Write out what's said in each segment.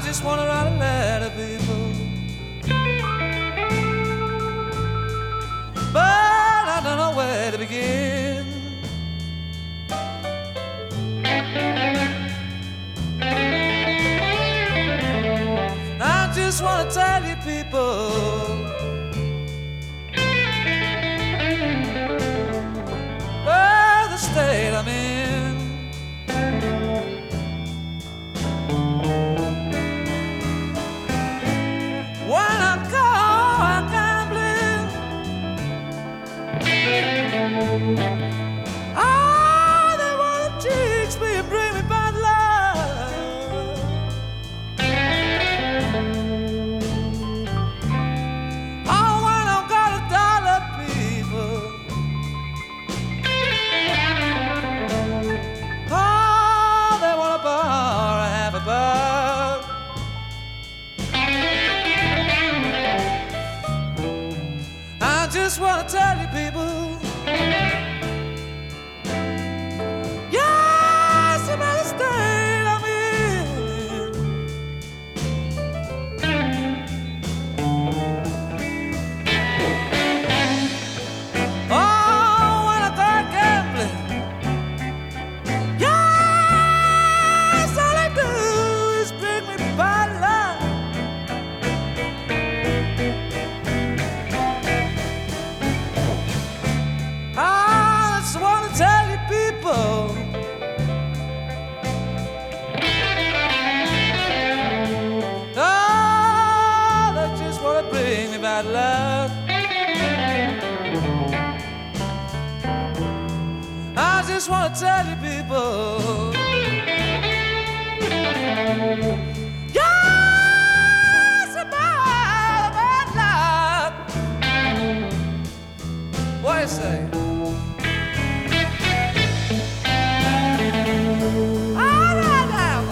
just wanna write a letter, people, but I don't know where to begin. I just wanna tell you, people, the state I'm in. When I'm gone gambling, oh, they wanna teach me and bring me bad luck. Oh, when I've got $1, people, oh, they wanna borrow half a buck. I just wanna tell you, people, yes, about the state I'm in. Oh, when I go gambling, yes, all I do is bring me bad luck. I just want to tell you, people, oh, they just want to bring me bad luck. I just want to tell you, people, yes, about bad luck. What do you say? All right now.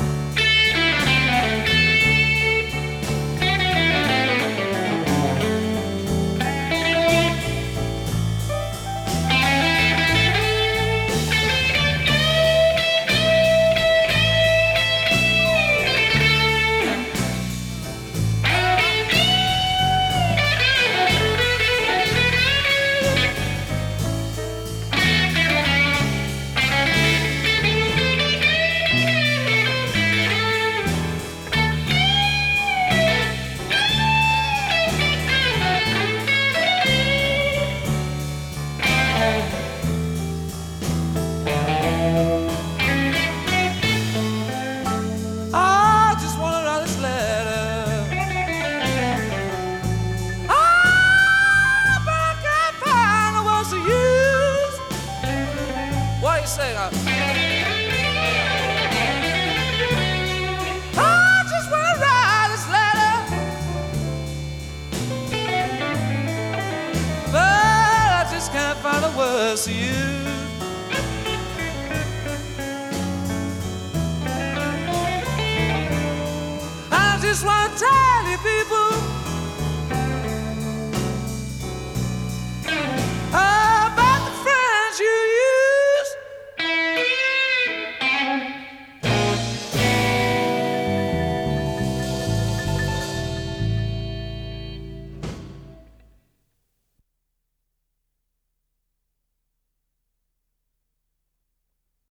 I just wanna write this letter. Oh, but I can't find the words to use. What do you say now? I just wanna write this letter, but I just can't find the words to use. I just wanna tell you, people,